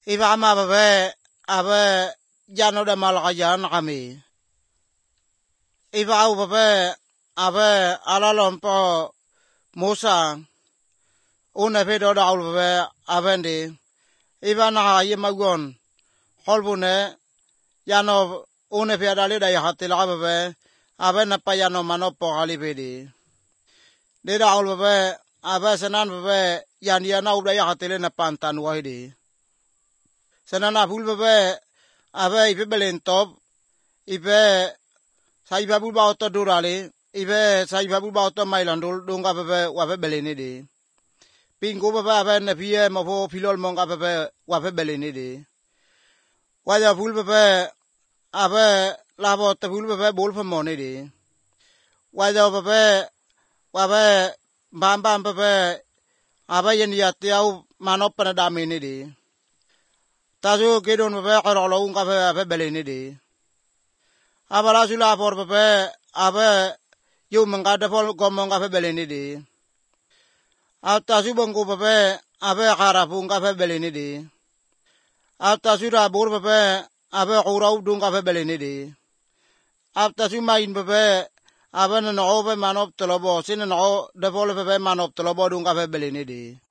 iba ma babe abe jano da malakayan kami iba au babe abe alalom po Musa una pedo da au babe abendi iba na yemagon holbune jano una pedo da yahatila babe abe na payano manopo halibedi de da au babe abe senan babe yana uda yahatile na pantan wahidi senana bul babe abe ibe belentop ibe sai babu ba auto durale ibe sai babu ba auto mailandul dunga babe wabe beleni di pingu babe abe na pie mo fo filol monga babe wabe beleni di waya bul babe abe labo te bul babe bol fa moni di waya babe wabe bambam babe abe yen yatiau manop na damini di tazu gedon babe qarolo unga babe beleni di abala sula por babe abe yu mangada pol gomong babe beleni di tazu bongo babe abe kharafu unga babe beleni di tazu ra bor babe abe qurau dunga babe beleni di tazu main babe abe no be manop tolobo sin no de pol babe manop tolobo dunga babe beleni di